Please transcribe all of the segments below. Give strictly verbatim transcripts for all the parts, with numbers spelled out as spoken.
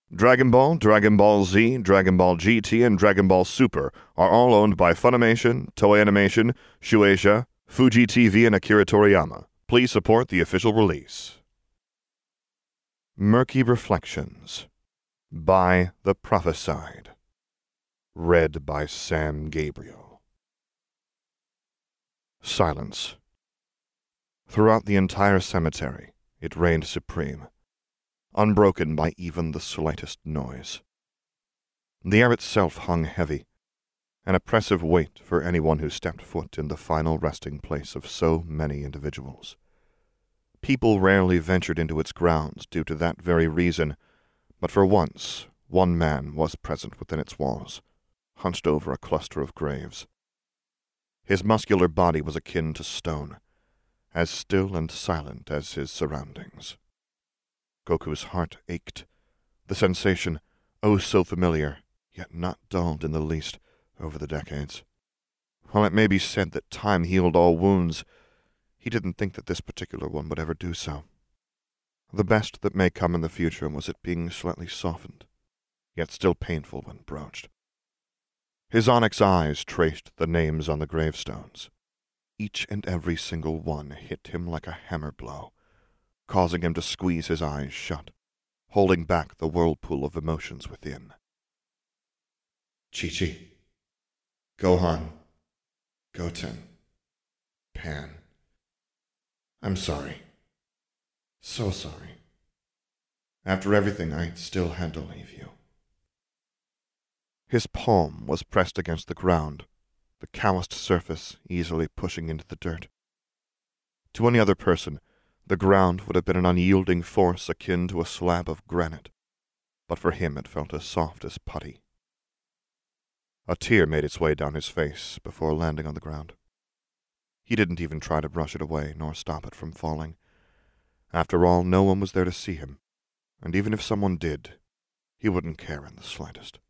Dragon Ball, Dragon Ball Z, Dragon Ball G T, and Dragon Ball Super are all owned by Funimation, Toei Animation, Shueisha, Fuji T V, and Akira Toriyama. Please support the official release. Murky Reflections by The Prophesied. Read by Sam Gabriel. Silence. Throughout the entire cemetery, it reigned supreme, unbroken by even the slightest noise. The air itself hung heavy, an oppressive weight for anyone who stepped foot in the final resting place of so many individuals. People rarely ventured into its grounds due to that very reason, but for once, one man was present within its walls, hunched over a cluster of graves. His muscular body was akin to stone, as still and silent as his surroundings. Goku's heart ached, the sensation, oh so familiar, yet not dulled in the least over the decades. While it may be said that time healed all wounds, he didn't think that this particular one would ever do so. The best that may come in the future was it being slightly softened, yet still painful when broached. His onyx eyes traced the names on the gravestones. Each and every single one hit him like a hammer blow, causing him to squeeze his eyes shut, holding back the whirlpool of emotions within. Chi-Chi, Gohan, Goten, Pan. I'm sorry. So sorry. After everything, I still had to leave you. His palm was pressed against the ground, the calloused surface easily pushing into the dirt. To any other person, the ground would have been an unyielding force akin to a slab of granite, but for him it felt as soft as putty. A tear made its way down his face before landing on the ground. He didn't even try to brush it away nor stop it from falling. After all, no one was there to see him, and even if someone did, he wouldn't care in the slightest.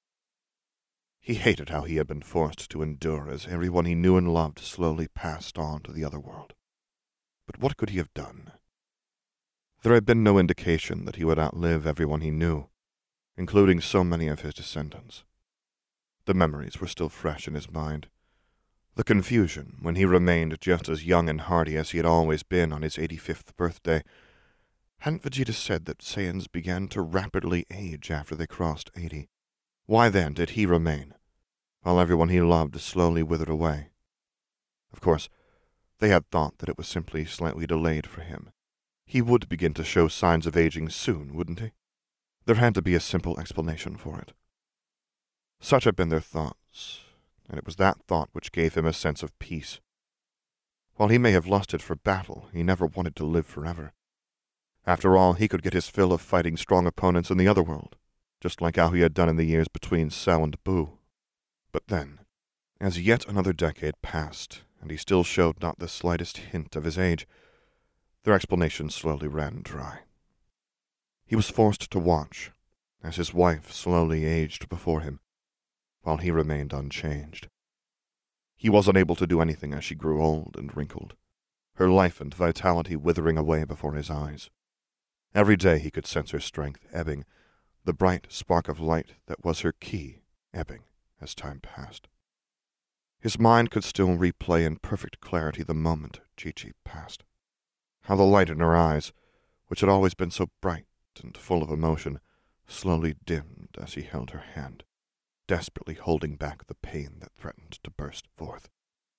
He hated how he had been forced to endure as everyone he knew and loved slowly passed on to the other world. But what could he have done? There had been no indication that he would outlive everyone he knew, including so many of his descendants. The memories were still fresh in his mind. The confusion when he remained just as young and hearty as he had always been on his eighty-fifth birthday. Hadn't Vegeta said that Saiyans began to rapidly age after they crossed eighty? Why then did he remain, while everyone he loved slowly withered away? Of course, they had thought that it was simply slightly delayed for him. He would begin to show signs of aging soon, wouldn't he? There had to be a simple explanation for it. Such had been their thoughts, and it was that thought which gave him a sense of peace. While he may have lusted for battle, he never wanted to live forever. After all, he could get his fill of fighting strong opponents in the other world, just like how he had done in the years between Cell and Buu. But then, as yet another decade passed, and he still showed not the slightest hint of his age, their explanation slowly ran dry. He was forced to watch, as his wife slowly aged before him, while he remained unchanged. He was unable to do anything as she grew old and wrinkled, her life and vitality withering away before his eyes. Every day he could sense her strength ebbing, the bright spark of light that was her key ebbing as time passed. His mind could still replay in perfect clarity the moment Chi-Chi passed. How the light in her eyes, which had always been so bright and full of emotion, slowly dimmed as he held her hand, desperately holding back the pain that threatened to burst forth.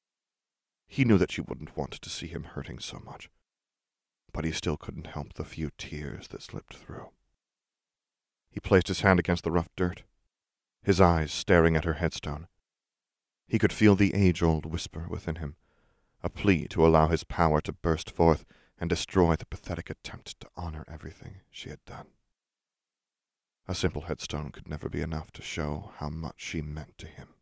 He knew that she wouldn't want to see him hurting so much, but he still couldn't help the few tears that slipped through. He placed his hand against the rough dirt, his eyes staring at her headstone. He could feel the age-old whisper within him, a plea to allow his power to burst forth and destroy the pathetic attempt to honor everything she had done. A simple headstone could never be enough to show how much she meant to him.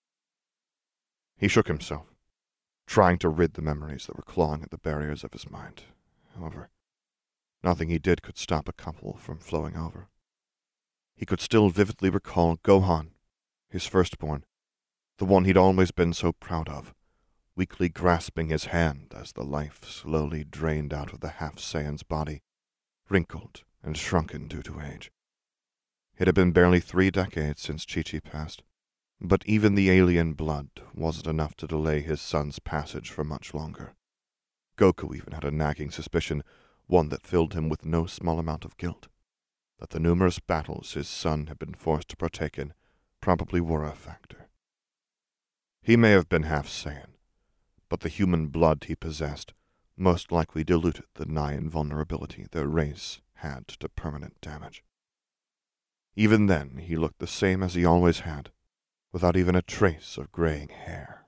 He shook himself, trying to rid the memories that were clawing at the barriers of his mind. However, nothing he did could stop a couple from flowing over. He could still vividly recall Gohan, his firstborn, the one he'd always been so proud of, weakly grasping his hand as the life slowly drained out of the half-Saiyan's body, wrinkled and shrunken due to age. It had been barely three decades since Chi-Chi passed, but even the alien blood wasn't enough to delay his son's passage for much longer. Goku even had a nagging suspicion, one that filled him with no small amount of guilt, that the numerous battles his son had been forced to partake in probably were a factor. He may have been half Saiyan, but the human blood he possessed most likely diluted the nigh invulnerability their race had to permanent damage. Even then, he looked the same as he always had, without even a trace of graying hair.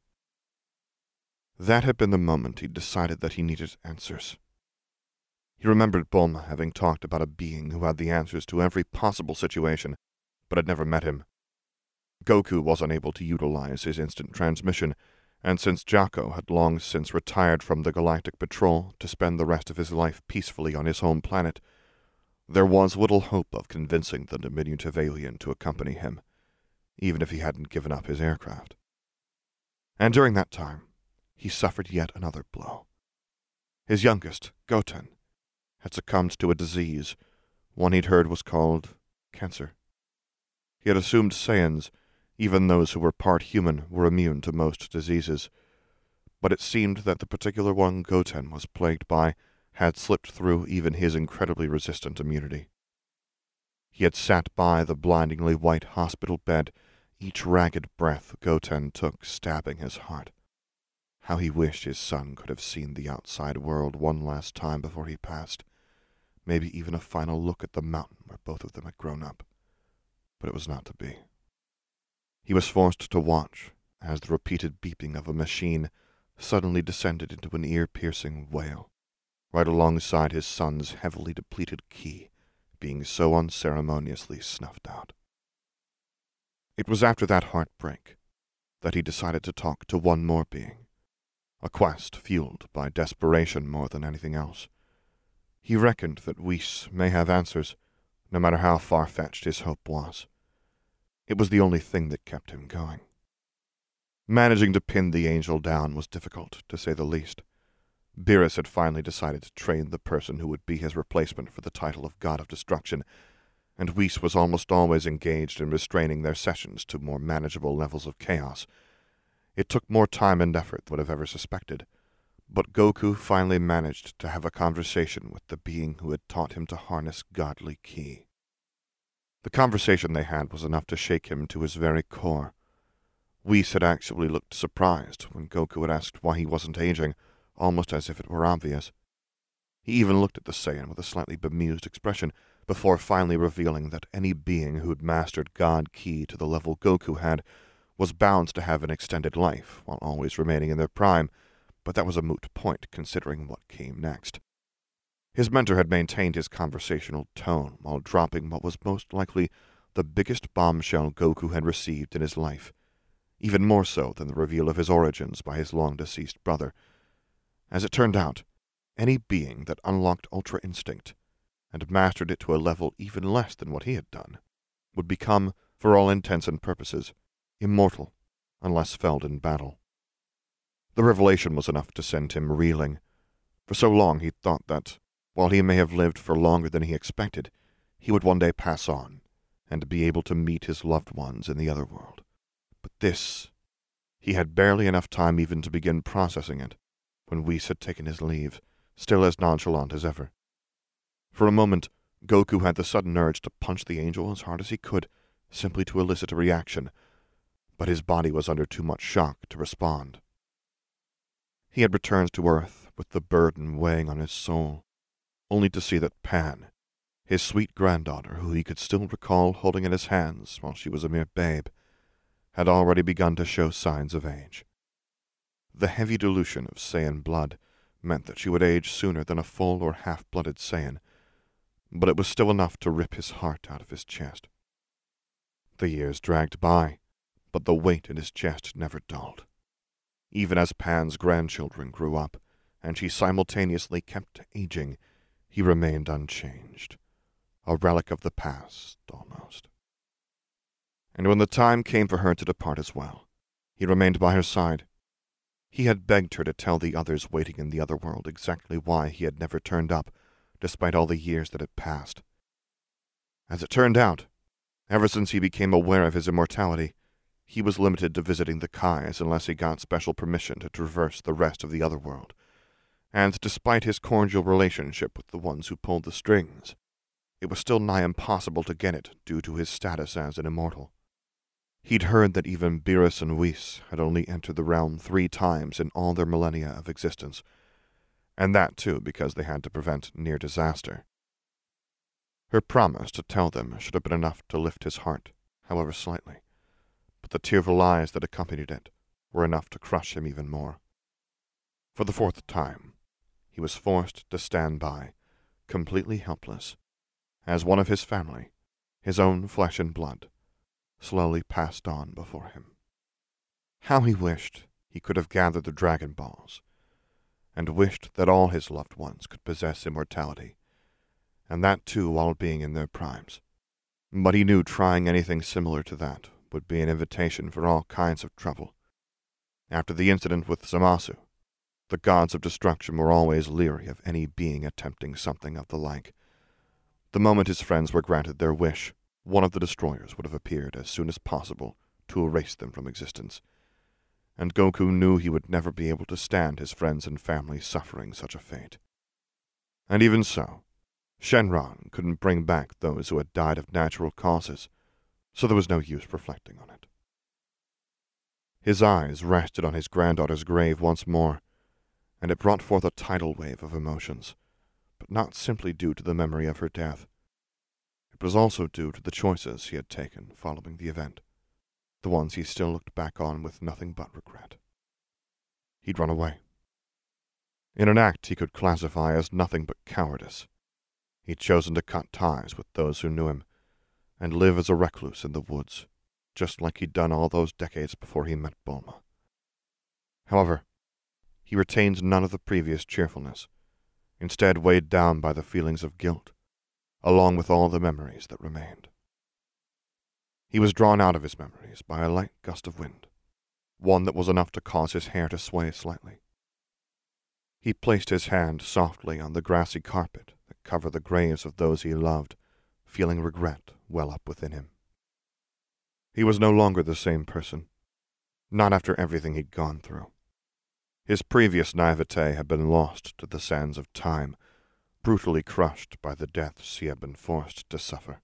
That had been the moment he decided that he needed answers. He remembered Bulma having talked about a being who had the answers to every possible situation, but had never met him. Goku was unable to utilize his instant transmission, and since Jaco had long since retired from the Galactic Patrol to spend the rest of his life peacefully on his home planet, there was little hope of convincing the diminutive alien to accompany him, even if he hadn't given up his aircraft. And during that time, he suffered yet another blow. His youngest, Goten, had succumbed to a disease, one he'd heard was called cancer. He had assumed Saiyans, even those who were part human, were immune to most diseases, but it seemed that the particular one Goten was plagued by had slipped through even his incredibly resistant immunity. He had sat by the blindingly white hospital bed, each ragged breath Goten took stabbing his heart. How he wished his son could have seen the outside world one last time before he passed, maybe even a final look at the mountain where both of them had grown up. But it was not to be. He was forced to watch as the repeated beeping of a machine suddenly descended into an ear-piercing wail, right alongside his son's heavily depleted ki being so unceremoniously snuffed out. It was after that heartbreak that he decided to talk to one more being, a quest fueled by desperation more than anything else. He reckoned that Whis may have answers, no matter how far-fetched his hope was. It was the only thing that kept him going. Managing to pin the angel down was difficult, to say the least. Beerus had finally decided to train the person who would be his replacement for the title of God of Destruction, and Whis was almost always engaged in restraining their sessions to more manageable levels of chaos. It took more time and effort than would have ever suspected, but Goku finally managed to have a conversation with the being who had taught him to harness godly ki. The conversation they had was enough to shake him to his very core. Whis had actually looked surprised when Goku had asked why he wasn't aging, almost as if it were obvious. He even looked at the Saiyan with a slightly bemused expression, before finally revealing that any being who'd mastered God Ki to the level Goku had was bound to have an extended life while always remaining in their prime, but that was a moot point considering what came next. His mentor had maintained his conversational tone while dropping what was most likely the biggest bombshell Goku had received in his life, even more so than the reveal of his origins by his long-deceased brother. As it turned out, any being that unlocked Ultra Instinct and mastered it to a level even less than what he had done would become, for all intents and purposes, immortal unless felled in battle. The revelation was enough to send him reeling. For so long he'd thought that, while he may have lived for longer than he expected, he would one day pass on and be able to meet his loved ones in the other world. But this, he had barely enough time even to begin processing it when Whis had taken his leave, still as nonchalant as ever. For a moment, Goku had the sudden urge to punch the angel as hard as he could, simply to elicit a reaction, but his body was under too much shock to respond. He had returned to Earth with the burden weighing on his soul, only to see that Pan, his sweet granddaughter who he could still recall holding in his hands while she was a mere babe, had already begun to show signs of age. The heavy dilution of Saiyan blood meant that she would age sooner than a full or half-blooded Saiyan, but it was still enough to rip his heart out of his chest. The years dragged by, but the weight in his chest never dulled. Even as Pan's grandchildren grew up, and she simultaneously kept aging, he remained unchanged, a relic of the past, almost. And when the time came for her to depart as well, he remained by her side. He had begged her to tell the others waiting in the other world exactly why he had never turned up, despite all the years that had passed. As it turned out, Ever since he became aware of his immortality, he was limited to visiting the Kais unless he got special permission to traverse the rest of the other world, and despite his cordial relationship with the ones who pulled the strings, it was still nigh impossible to get it due to his status as an immortal. He'd heard that even Beerus and Whis had only entered the realm three times in all their millennia of existence, and that too because they had to prevent near disaster. Her promise to tell them should have been enough to lift his heart, however slightly, but the tearful eyes that accompanied it were enough to crush him even more. For the fourth time, he was forced to stand by, completely helpless, as one of his family, his own flesh and blood, slowly passed on before him. How he wished he could have gathered the Dragon Balls, and wished that all his loved ones could possess immortality, and that too while being in their primes. But he knew trying anything similar to that would be an invitation for all kinds of trouble. After the incident with Zamasu, the gods of destruction were always leery of any being attempting something of the like. The moment his friends were granted their wish, one of the destroyers would have appeared as soon as possible to erase them from existence, and Goku knew he would never be able to stand his friends and family suffering such a fate. And even so, Shenron couldn't bring back those who had died of natural causes, so there was no use reflecting on it. His eyes rested on his granddaughter's grave once more, and it brought forth a tidal wave of emotions, but not simply due to the memory of her death. It was also due to the choices he had taken following the event, the ones he still looked back on with nothing but regret. He'd run away. In an act he could classify as nothing but cowardice, he'd chosen to cut ties with those who knew him, and live as a recluse in the woods, just like he'd done all those decades before he met Bulma. However, he retained none of the previous cheerfulness, instead weighed down by the feelings of guilt, along with all the memories that remained. He was drawn out of his memories by a light gust of wind, one that was enough to cause his hair to sway slightly. He placed his hand softly on the grassy carpet that covered the graves of those he loved, feeling regret well up within him. He was no longer the same person, not after everything he'd gone through. His previous naivete had been lost to the sands of time, brutally crushed by the deaths he had been forced to suffer.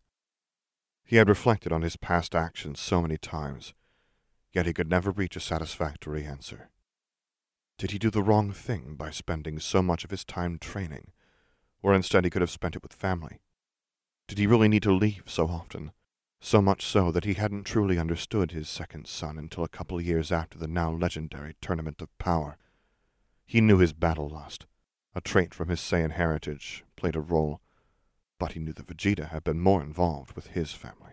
He had reflected on his past actions so many times, yet he could never reach a satisfactory answer. Did he do the wrong thing by spending so much of his time training, or instead he could have spent it with family? Did he really need to leave so often, so much so that he hadn't truly understood his second son until a couple years after the now legendary Tournament of Power? He knew his battle lust, a trait from his Saiyan heritage, played a role, but he knew that Vegeta had been more involved with his family.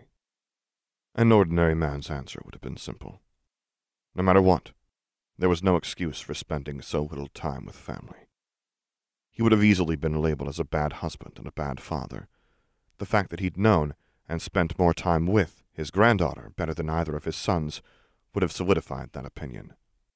An ordinary man's answer would have been simple. No matter what, there was no excuse for spending so little time with family. He would have easily been labeled as a bad husband and a bad father. The fact that he'd known and spent more time with his granddaughter better than either of his sons would have solidified that opinion.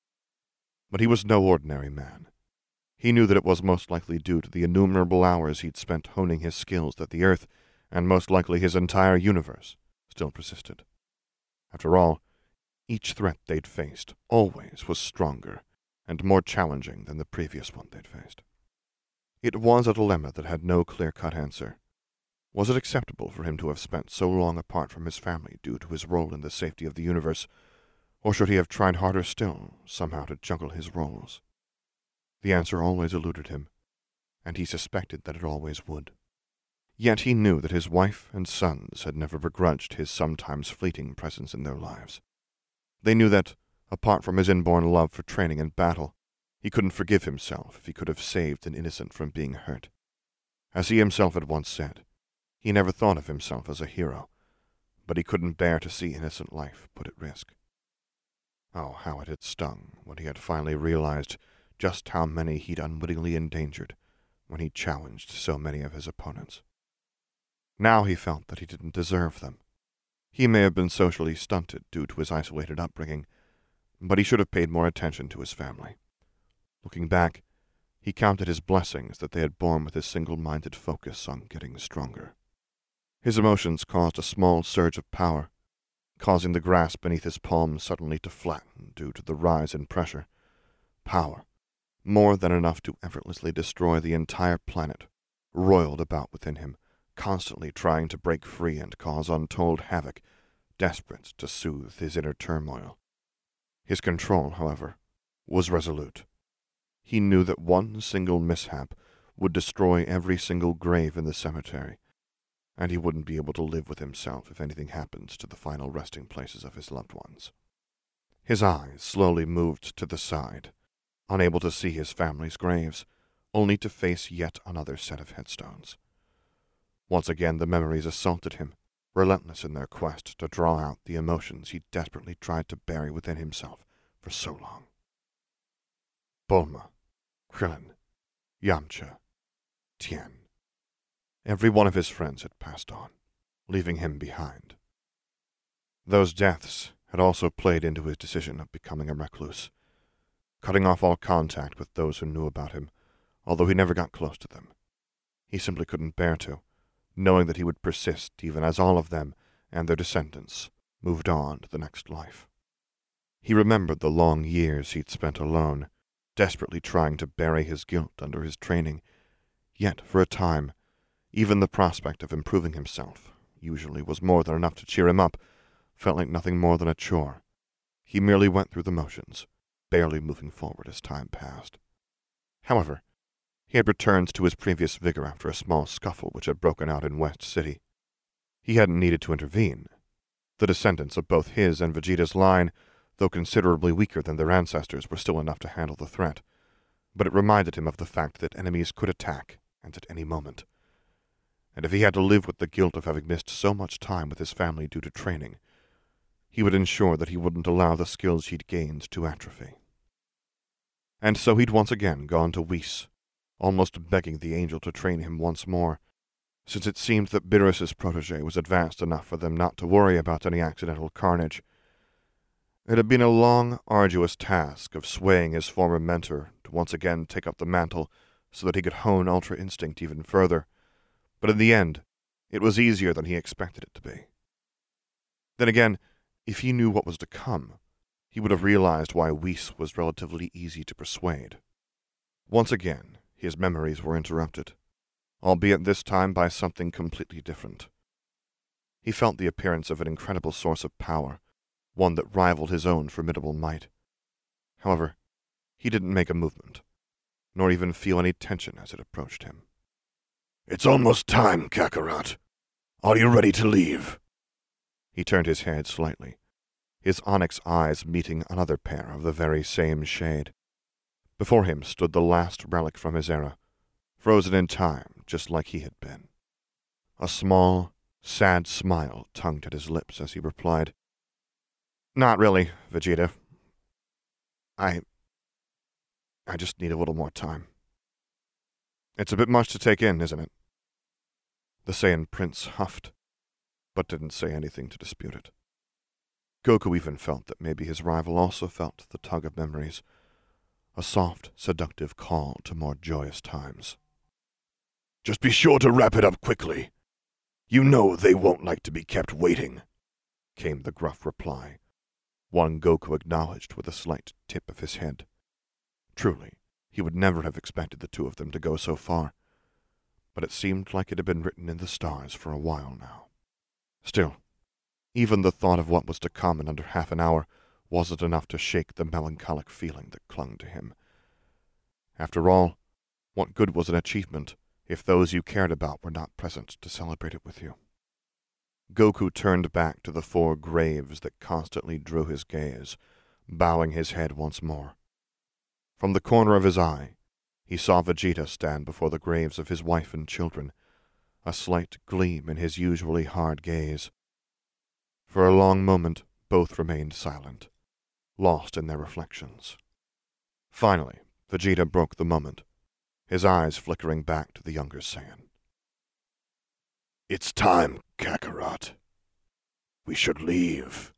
But he was no ordinary man. He knew that it was most likely due to the innumerable hours he'd spent honing his skills that the Earth, and most likely his entire universe, still persisted. After all, each threat they'd faced always was stronger and more challenging than the previous one they'd faced. It was a dilemma that had no clear-cut answer. Was it acceptable for him to have spent so long apart from his family due to his role in the safety of the universe, or should he have tried harder still, somehow to juggle his roles? The answer always eluded him, and he suspected that it always would. Yet he knew that his wife and sons had never begrudged his sometimes fleeting presence in their lives. They knew that, apart from his inborn love for training and battle, he couldn't forgive himself if he could have saved an innocent from being hurt. As he himself had once said, he never thought of himself as a hero, but he couldn't bear to see innocent life put at risk. Oh, how it had stung when he had finally realized just how many he'd unwittingly endangered when he challenged so many of his opponents. Now he felt that he didn't deserve them. He may have been socially stunted due to his isolated upbringing, but he should have paid more attention to his family. Looking back, he counted his blessings that they had borne with his single-minded focus on getting stronger. His emotions caused a small surge of power, causing the grass beneath his palm suddenly to flatten due to the rise in pressure. Power, more than enough to effortlessly destroy the entire planet, roiled about within him, constantly trying to break free and cause untold havoc, desperate to soothe his inner turmoil. His control, however, was resolute. He knew that one single mishap would destroy every single grave in the cemetery, and he wouldn't be able to live with himself if anything happened to the final resting places of his loved ones. His eyes slowly moved to the side, unable to see his family's graves, only to face yet another set of headstones. Once again the memories assaulted him, relentless in their quest to draw out the emotions he desperately tried to bury within himself for so long. Bulma, Krillin, Yamcha, Tien. Every one of his friends had passed on, leaving him behind. Those deaths had also played into his decision of becoming a recluse, cutting off all contact with those who knew about him, although he never got close to them. He simply couldn't bear to, knowing that he would persist even as all of them and their descendants moved on to the next life. He remembered the long years he'd spent alone, desperately trying to bury his guilt under his training, yet for a time, even the prospect of improving himself usually was more than enough to cheer him up, felt like nothing more than a chore. He merely went through the motions, barely moving forward as time passed. However, he had returned to his previous vigor after a small scuffle which had broken out in West City. He hadn't needed to intervene. The descendants of both his and Vegeta's line, though considerably weaker than their ancestors, were still enough to handle the threat, but it reminded him of the fact that enemies could attack, and at any moment. And if he had to live with the guilt of having missed so much time with his family due to training, he would ensure that he wouldn't allow the skills he'd gained to atrophy. And so he'd once again gone to Whis, almost begging the angel to train him once more, since it seemed that Beerus's protege was advanced enough for them not to worry about any accidental carnage. It had been a long, arduous task of swaying his former mentor to once again take up the mantle so that he could hone Ultra Instinct even further, but in the end, it was easier than he expected it to be. Then again, if he knew what was to come, he would have realized why Whis was relatively easy to persuade. Once again, his memories were interrupted, albeit this time by something completely different. He felt the appearance of an incredible source of power, one that rivaled his own formidable might. However, he didn't make a movement, nor even feel any tension as it approached him. "It's almost time, Kakarot. Are you ready to leave?" He turned his head slightly, his onyx eyes meeting another pair of the very same shade. Before him stood the last relic from his era, frozen in time just like he had been. A small, sad smile tugged at his lips as he replied, "Not really, Vegeta. I... I just need a little more time. It's a bit much to take in, isn't it?" The Saiyan prince huffed, but didn't say anything to dispute it. Goku even felt that maybe his rival also felt the tug of memories, a soft, seductive call to more joyous times. "Just be sure to wrap it up quickly. You know they won't like to be kept waiting," came the gruff reply, one Goku acknowledged with a slight tip of his head. Truly, he would never have expected the two of them to go so far, but it seemed like it had been written in the stars for a while now. Still, even the thought of what was to come in under half an hour wasn't enough to shake the melancholic feeling that clung to him. After all, what good was an achievement if those you cared about were not present to celebrate it with you? Goku turned back to the four graves that constantly drew his gaze, bowing his head once more. From the corner of his eye, he saw Vegeta stand before the graves of his wife and children, a slight gleam in his usually hard gaze. For a long moment, both remained silent, lost in their reflections. Finally, Vegeta broke the moment, his eyes flickering back to the younger Saiyan. "It's time, Kakarot. We should leave."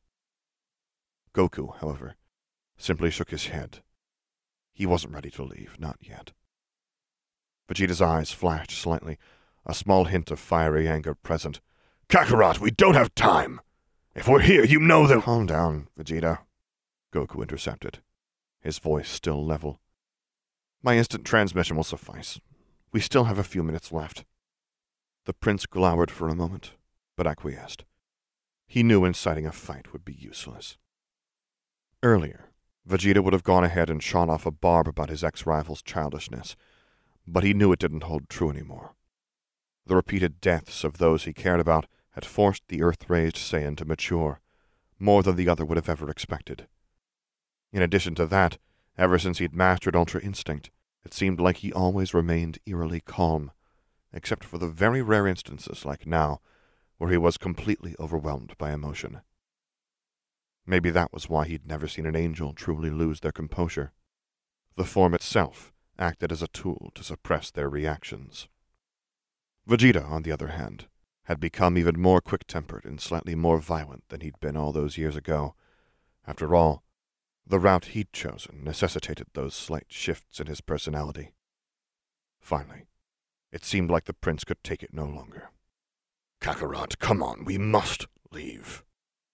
Goku, however, simply shook his head. He wasn't ready to leave, not yet. Vegeta's eyes flashed slightly, a small hint of fiery anger present, Kakarot, we don't have time. If we're here, you know that— Calm down, Vegeta, Goku intercepted, his voice still level. My instant transmission will suffice. We still have a few minutes left. The prince glowered for a moment, but acquiesced. He knew inciting a fight would be useless. Earlier, Vegeta would have gone ahead and shot off a barb about his ex-rival's childishness, but he knew it didn't hold true anymore. The repeated deaths of those he cared about had forced the Earth-raised Saiyan to mature, more than the other would have ever expected. In addition to that, ever since he'd mastered Ultra Instinct, it seemed like he always remained eerily calm, except for the very rare instances like now, where he was completely overwhelmed by emotion. Maybe that was why he'd never seen an angel truly lose their composure. The form itself acted as a tool to suppress their reactions. Vegeta, on the other hand, had become even more quick-tempered and slightly more violent than he'd been all those years ago. After all, the route he'd chosen necessitated those slight shifts in his personality. Finally, it seemed like the prince could take it no longer. Kakarot, come on, we must leave.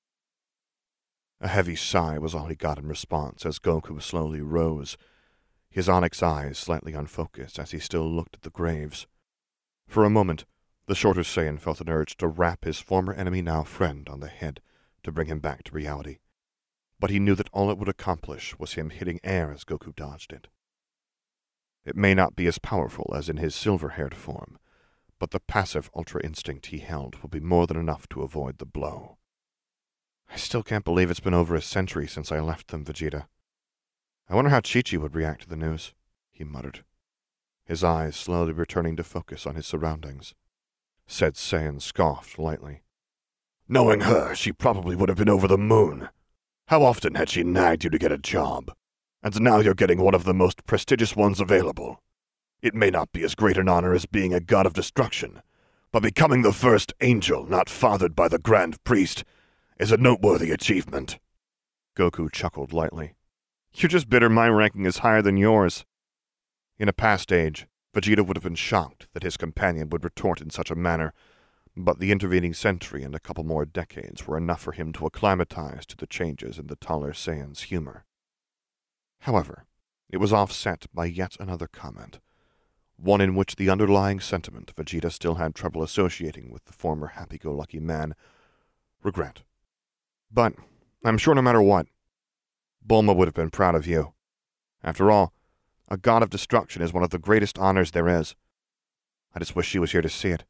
A heavy sigh was all he got in response as Goku slowly rose, his onyx eyes slightly unfocused as he still looked at the graves. For a moment, the shorter Saiyan felt an urge to rap his former enemy now friend on the head to bring him back to reality, but he knew that all it would accomplish was him hitting air as Goku dodged it. It may not be as powerful as in his silver-haired form, but the passive Ultra Instinct he held will be more than enough to avoid the blow. I still can't believe it's been over a century since I left them, Vegeta. I wonder how Chi-Chi would react to the news, he muttered, his eyes slowly returning to focus on his surroundings. Said Saiyan scoffed lightly. Knowing her, she probably would have been over the moon. How often had she nagged you to get a job? And now you're getting one of the most prestigious ones available. It may not be as great an honor as being a god of destruction, but becoming the first angel not fathered by the Grand Priest is a noteworthy achievement. Goku chuckled lightly. You're just bitter my ranking is higher than yours. In a past age, Vegeta would have been shocked that his companion would retort in such a manner, but the intervening century and a couple more decades were enough for him to acclimatize to the changes in the taller Saiyan's humor. However, it was offset by yet another comment, one in which the underlying sentiment Vegeta still had trouble associating with the former happy-go-lucky man, regret. But I'm sure no matter what, Bulma would have been proud of you. After all, a god of destruction is one of the greatest honors there is. I just wish she was here to see it.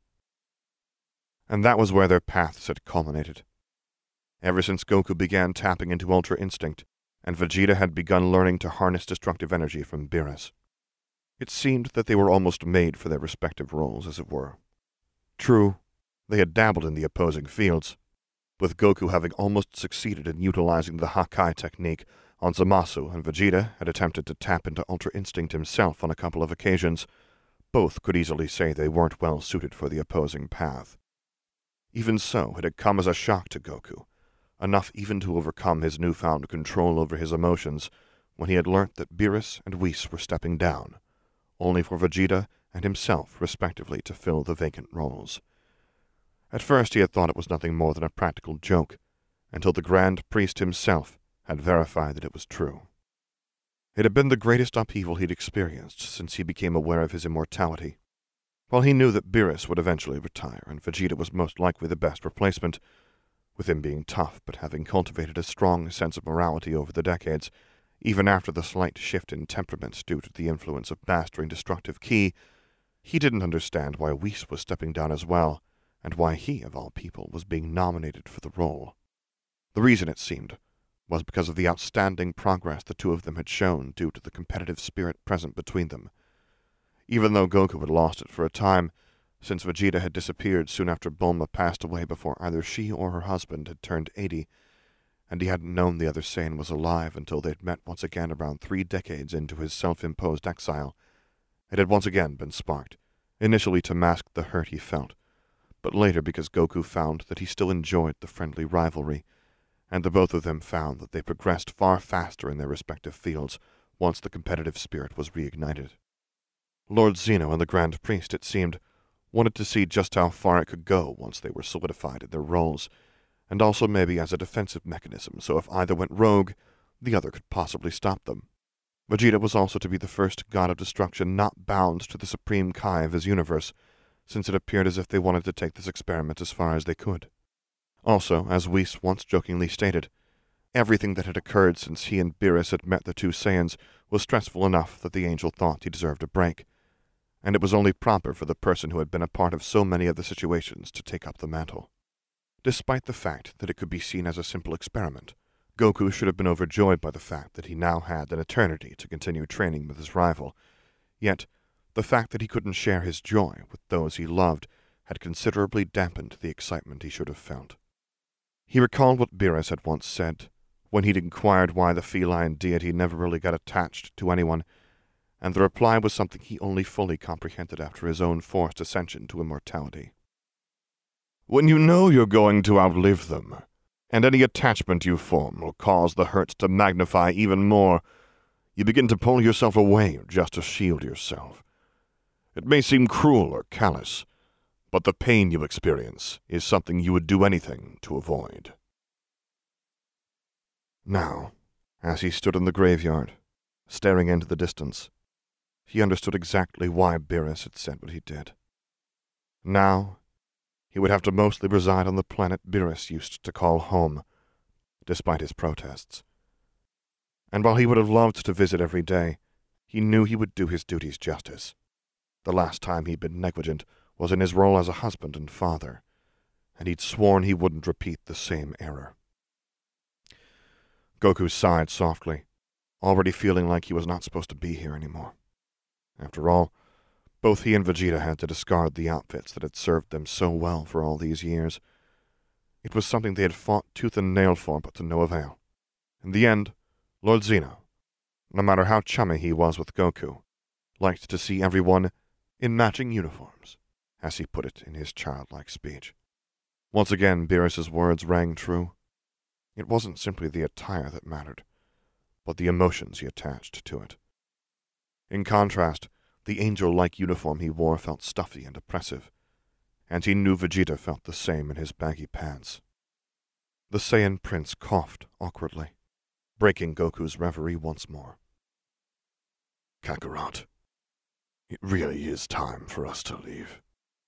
And that was where their paths had culminated. Ever since Goku began tapping into Ultra Instinct, and Vegeta had begun learning to harness destructive energy from Beerus, it seemed that they were almost made for their respective roles, as it were. True, they had dabbled in the opposing fields, with Goku having almost succeeded in utilizing the Hakai technique on Zamasu, and Vegeta had attempted to tap into Ultra Instinct himself on a couple of occasions. Both could easily say they weren't well suited for the opposing path. Even so, it had come as a shock to Goku, enough even to overcome his newfound control over his emotions, when he had learnt that Beerus and Whis were stepping down, only for Vegeta and himself, respectively, to fill the vacant roles. At first he had thought it was nothing more than a practical joke, until the Grand Priest himself had verified that it was true. It had been the greatest upheaval he'd experienced since he became aware of his immortality. While he knew that Beerus would eventually retire, and Vegeta was most likely the best replacement, with him being tough but having cultivated a strong sense of morality over the decades, even after the slight shift in temperament due to the influence of mastering destructive ki, he didn't understand why Whis was stepping down as well, and why he, of all people, was being nominated for the role. The reason, it seemed, was because of the outstanding progress the two of them had shown due to the competitive spirit present between them. Even though Goku had lost it for a time, since Vegeta had disappeared soon after Bulma passed away before either she or her husband had turned eighty, and he hadn't known the other Saiyan was alive until they'd met once again around three decades into his self-imposed exile, it had once again been sparked, initially to mask the hurt he felt, but later because Goku found that he still enjoyed the friendly rivalry, and the both of them found that they progressed far faster in their respective fields once the competitive spirit was reignited. Lord Zeno and the Grand Priest, it seemed, wanted to see just how far it could go once they were solidified in their roles, and also maybe as a defensive mechanism, so if either went rogue, the other could possibly stop them. Vegeta was also to be the first god of destruction not bound to the supreme Kai of his universe, since it appeared as if they wanted to take this experiment as far as they could. Also, as Whis once jokingly stated, everything that had occurred since he and Beerus had met the two Saiyans was stressful enough that the angel thought he deserved a break, and it was only proper for the person who had been a part of so many of the situations to take up the mantle. Despite the fact that it could be seen as a simple experiment, Goku should have been overjoyed by the fact that he now had an eternity to continue training with his rival, yet the fact that he couldn't share his joy with those he loved had considerably dampened the excitement he should have felt. He recalled what Beerus had once said, when he'd inquired why the feline deity never really got attached to anyone, and the reply was something he only fully comprehended after his own forced ascension to immortality. When you know you're going to outlive them, and any attachment you form will cause the hurts to magnify even more, you begin to pull yourself away just to shield yourself. It may seem cruel or callous, but the pain you experience is something you would do anything to avoid. Now, as he stood in the graveyard, staring into the distance, he understood exactly why Beerus had said what he did. Now, he would have to mostly reside on the planet Beerus used to call home, despite his protests. And while he would have loved to visit every day, he knew he would do his duties justice. The last time he'd been negligent was in his role as a husband and father, and he'd sworn he wouldn't repeat the same error. Goku sighed softly, already feeling like he was not supposed to be here anymore. After all, both he and Vegeta had to discard the outfits that had served them so well for all these years. It was something they had fought tooth and nail for, but to no avail. In the end, Lord Zeno, no matter how chummy he was with Goku, liked to see everyone in matching uniforms, as he put it in his childlike speech. Once again, Beerus's words rang true. It wasn't simply the attire that mattered, but the emotions he attached to it. In contrast, the angel-like uniform he wore felt stuffy and oppressive, and he knew Vegeta felt the same in his baggy pants. The Saiyan prince coughed awkwardly, breaking Goku's reverie once more. Kakarot, it really is time for us to leave.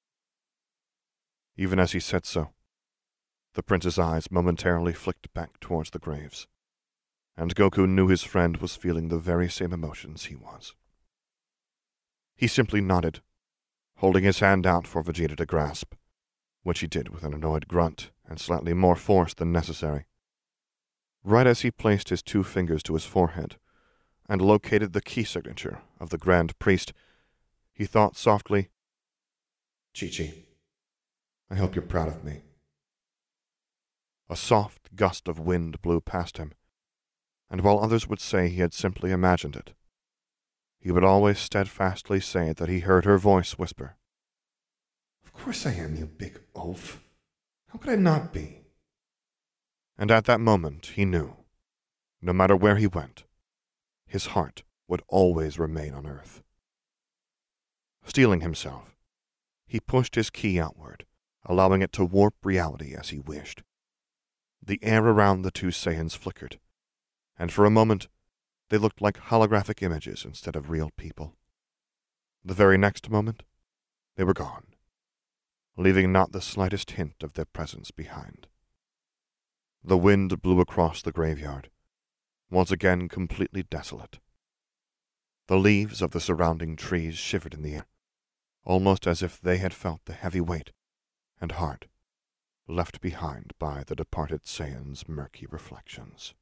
Even as he said so, the prince's eyes momentarily flicked back towards the graves, and Goku knew his friend was feeling the very same emotions he was. He simply nodded, holding his hand out for Vegeta to grasp, which he did with an annoyed grunt and slightly more force than necessary. Right as he placed his two fingers to his forehead and located the key signature of the Grand Priest, he thought softly, "Chi-Chi, I hope you're proud of me." A soft gust of wind blew past him, and while others would say he had simply imagined it, he would always steadfastly say that he heard her voice whisper, "Of course I am, you big oaf. How could I not be?" And at that moment he knew, no matter where he went, his heart would always remain on Earth. Steeling himself, he pushed his key outward, allowing it to warp reality as he wished. The air around the two Saiyans flickered, and for a moment they looked like holographic images instead of real people. The very next moment, they were gone, leaving not the slightest hint of their presence behind. The wind blew across the graveyard, once again completely desolate. The leaves of the surrounding trees shivered in the air, almost as if they had felt the heavy weight and heart left behind by the departed Saiyan's murky reflections.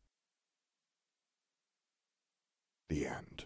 The end.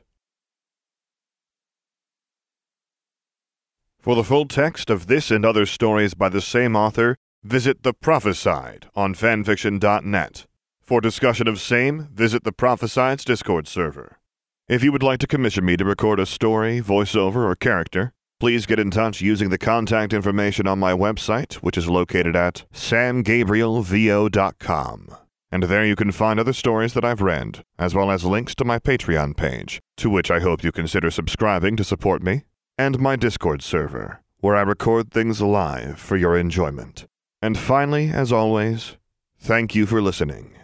For the full text of this and other stories by the same author, visit The Prophesied on fanfiction dot net. For discussion of same, visit the Prophesied's Discord server. If you would like to commission me to record a story, voiceover, or character, please get in touch using the contact information on my website, which is located at sam gabriel v o dot com. And there you can find other stories that I've read, as well as links to my Patreon page, to which I hope you consider subscribing to support me, and my Discord server, where I record things live for your enjoyment. And finally, as always, thank you for listening.